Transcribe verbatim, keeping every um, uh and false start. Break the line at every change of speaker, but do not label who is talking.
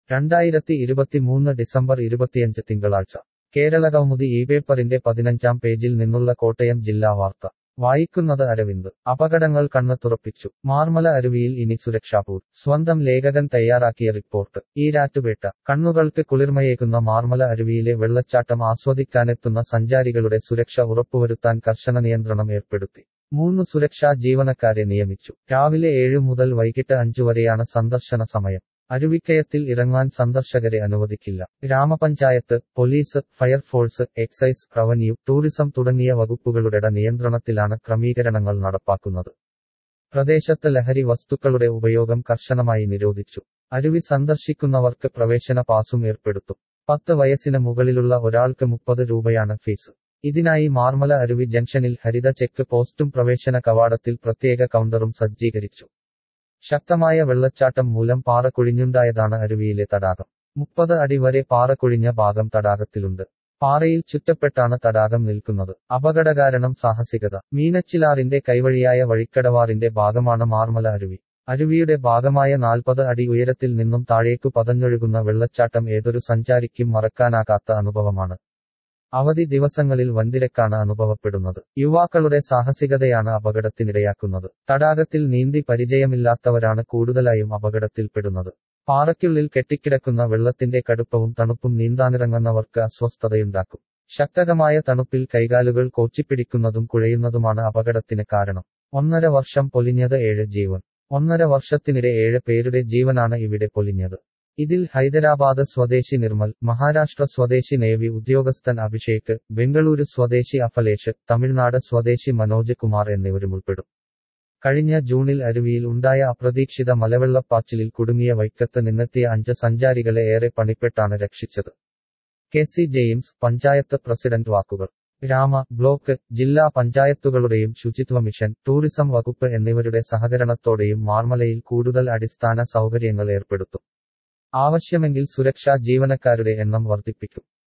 രണ്ടായിരത്തി ഇരുപത്തിമൂന്ന് ഡിസംബർ ഇരുപത്തിയഞ്ച് തിങ്കളാഴ്ച കേരളകൗമുദി ഈ പേപ്പറിന്റെ പതിനഞ്ചാം പേജിൽ നിന്നുള്ള കോട്ടയം ജില്ലാ വാർത്ത വായിക്കുന്നത് അരവിന്ദ്. അപകടങ്ങൾ കണ്ണ് തുറപ്പിച്ചു. മാർമല അരുവിയിൽ ഇനി സുരക്ഷാപൂൾ. സ്വന്തം ലേഖകൻ തയ്യാറാക്കിയ റിപ്പോർട്ട്. ഈരാറ്റുപേട്ട. കണ്ണുകൾക്ക് കുളിർമയേകുന്ന മാർമല അരുവിയിലെ വെള്ളച്ചാട്ടം ആസ്വദിക്കാനെത്തുന്ന സഞ്ചാരികളുടെ സുരക്ഷ ഉറപ്പുവരുത്താൻ കർശന നിയന്ത്രണം ഏർപ്പെടുത്തി. മൂന്ന് സുരക്ഷാ ജീവനക്കാരെ നിയമിച്ചു. രാവിലെ ഏഴ് മുതൽ വൈകിട്ട് അഞ്ചു വരെയാണ് സന്ദർശന സമയം. അരുവിക്കയത്തിൽ ഇറങ്ങാൻ സന്ദർശകരെ അനുവദിക്കില്ല. ഗ്രാമപഞ്ചായത്ത്, police, fire force, excise, revenue, tourism തുടങ്ങിയ വകുപ്പുകളുടെ നിയന്ത്രണത്തിലാണ് ക്രമീകരണങ്ങൾ നടപ്പാക്കുന്നത്. പ്രദേശത്ത് ലഹരി വസ്തുക്കളുടെ ഉപയോഗം കർശനമായി നിരോധിച്ചു. അരുവി സന്ദർശിക്കുന്നവർക്ക് പ്രവേശന പാസും ഏർപ്പെടുത്തും. പത്ത് വയസ്സിന് മുകളിലുള്ള ഒരാൾക്ക് മുപ്പത് രൂപയാണ് ഫീസ്. ഇതിനായി മാർമല അരുവി ജംഗ്ഷനിൽ ഹരിത ചെക്ക് പോസ്റ്റും പ്രവേശന കവാടത്തിൽ പ്രത്യേക കൗണ്ടറും സജ്ജീകരിച്ചു. ശക്തമായ വെള്ളച്ചാട്ടം മൂലം പാറ കുഴിഞ്ഞുണ്ടായതാണ് അരുവിയിലെ തടാകം. മുപ്പത് അടി വരെ പാറ കുഴിഞ്ഞ ഭാഗം തടാകത്തിലുണ്ട്. പാറയിൽ ചുറ്റപ്പെട്ടാണ് തടാകം നിൽക്കുന്നത്. അപകടകാരണം സാഹസികത. മീനച്ചിലാറിന്റെ കൈവഴിയായ വഴിക്കടവാറിന്റെ ഭാഗമാണ് മാർമല അരുവി. അരുവിയുടെ ഭാഗമായ നാൽപ്പത് അടി ഉയരത്തിൽ നിന്നും താഴേക്കു പതഞ്ഞൊഴുകുന്ന വെള്ളച്ചാട്ടം ഏതൊരു സഞ്ചാരിക്കും മറക്കാനാകാത്ത അനുഭവമാണ്. അവധി ദിവസങ്ങളിൽ വൻതിരക്കാണ് അനുഭവപ്പെടുന്നത്. യുവാക്കളുടെ സാഹസികതയാണ് അപകടത്തിനിടയാക്കുന്നത്. തടാകത്തിൽ നീന്തി പരിചയമില്ലാത്തവരാണ് കൂടുതലായും അപകടത്തിൽപ്പെടുന്നത്. പാറയ്ക്കുള്ളിൽ കെട്ടിക്കിടക്കുന്ന വെള്ളത്തിന്റെ കടുപ്പവും തണുപ്പും നീന്താനിറങ്ങുന്നവർക്ക് അസ്വസ്ഥതയുണ്ടാക്കും. ശക്തമായ തണുപ്പിൽ കൈകാലുകൾ കോച്ചിപ്പിടിക്കുന്നതും കുഴയുന്നതുമാണ് അപകടത്തിന് കാരണം. ഒന്നര വർഷം പൊലിഞ്ഞത് ഏഴ് ജീവൻ. ഒന്നര വർഷത്തിനിടെ ഏഴ് പേരുടെ ജീവനാണ് ഇവിടെ പൊലിഞ്ഞത്. ഇതിൽ ഹൈദരാബാദ് സ്വദേശി നിർമ്മൽ, മഹാരാഷ്ട്ര സ്വദേശി നേവി ഉദ്യോഗസ്ഥൻ അഭിഷേക്, ബംഗളൂരു സ്വദേശി അഫലേഷ്, തമിഴ്നാട് സ്വദേശി മനോജ് കുമാർ എന്നിവരും ഉൾപ്പെടും. കഴിഞ്ഞ ജൂണിൽ അരുവിയിൽ ഉണ്ടായ അപ്രതീക്ഷിത മലവെള്ളപ്പാച്ചിലിൽ കുടുങ്ങിയ വൈക്കത്ത് നിന്നെത്തിയ അഞ്ച് സഞ്ചാരികളെ ഏറെ പണിപ്പെട്ടാണ് രക്ഷിച്ചത്. K C James, panchayat president വാക്കുകൾ. ഗ്രാമ, ബ്ലോക്ക്, ജില്ലാ പഞ്ചായത്തുകളുടെയും ശുചിത്വ മിഷൻ, ടൂറിസം വകുപ്പ് എന്നിവരുടെ സഹകരണത്തോടെയും മാർമലയിൽ കൂടുതൽ അടിസ്ഥാന സൗകര്യങ്ങൾ ഏർപ്പെടുത്തും. ആവശ്യമെങ്കിൽ സുരക്ഷാ ജീവനക്കാരുടെ എണ്ണം വർദ്ധിപ്പിക്കും.